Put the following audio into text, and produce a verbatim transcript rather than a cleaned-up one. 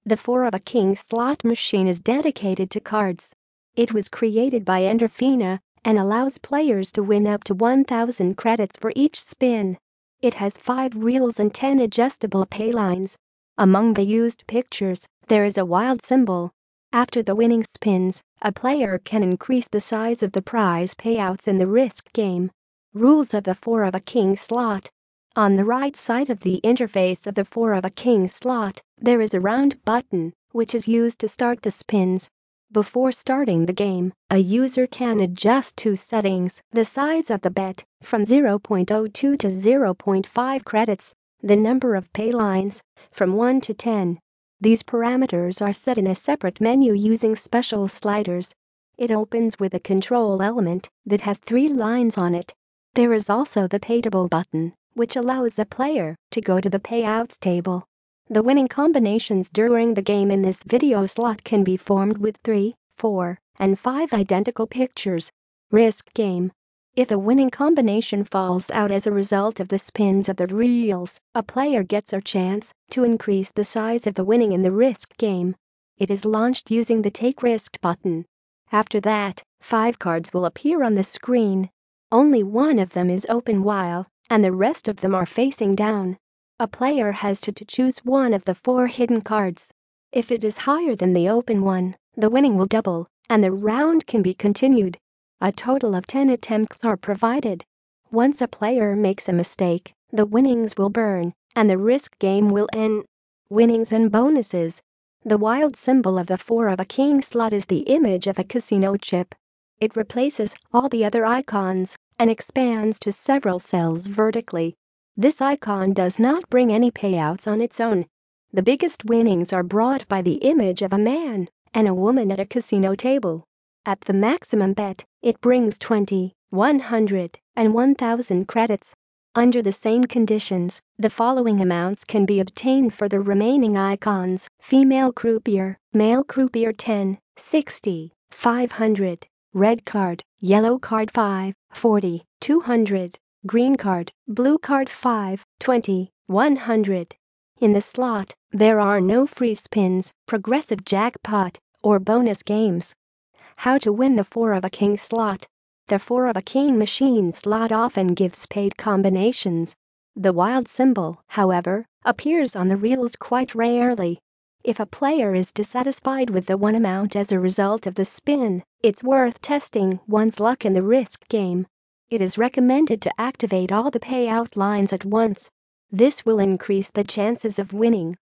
The four of a king slot machine is dedicated to cards. It was created by Endorphina and allows players to win up to one thousand credits for each spin. It has five reels and ten adjustable pay lines. Among the used pictures, there is a wild symbol. After the winning spins, a player can increase the size of the prize payouts in the Risk game. Rules of the four of a king slot. On the right side of the interface of the four of a king slot, there is a round button, which is used to start the spins. Before starting the game, a user can adjust two settings: the size of the bet, from zero point zero two to zero point five credits, the number of pay lines, from one to ten. These parameters are set in a separate menu using special sliders. It opens with a control element that has three lines on it. There is also the Payable button, which allows a player to go to the payouts table. The winning combinations during the game in this video slot can be formed with three, four, and five identical pictures. Risk game. If a winning combination falls out as a result of the spins of the reels, a player gets a chance to increase the size of the winning in the Risk game. It is launched using the Take Risk button. After that, five cards will appear on the screen. Only one of them is open while, and the rest of them are facing down. A player has to, to choose one of the four hidden cards. If it is higher than the open one, the winning will double, and the round can be continued. A total of ten attempts are provided. Once a player makes a mistake, the winnings will burn, and the Risk game will end. Winnings and bonuses. The wild symbol of the four of a king slot is the image of a casino chip. It replaces all the other icons and expands to several cells vertically. This icon does not bring any payouts on its own. The biggest winnings are brought by the image of a man and a woman at a casino table. At the maximum bet, it brings twenty, one hundred, and one thousand credits. Under the same conditions, the following amounts can be obtained for the remaining icons: female croupier, male croupier ten, sixty, five hundred, red card, yellow card five, forty, two hundred, green card, blue card five, twenty, one hundred. In the slot, there are no free spins, progressive jackpot, or bonus games. How to win the four of a king slot. The four of a king machine slot often gives paid combinations. The wild symbol, however, appears on the reels quite rarely. If a player is dissatisfied with the won amount as a result of the spin, it's worth testing one's luck in the Risk game. It is recommended to activate all the payout lines at once. This will increase the chances of winning.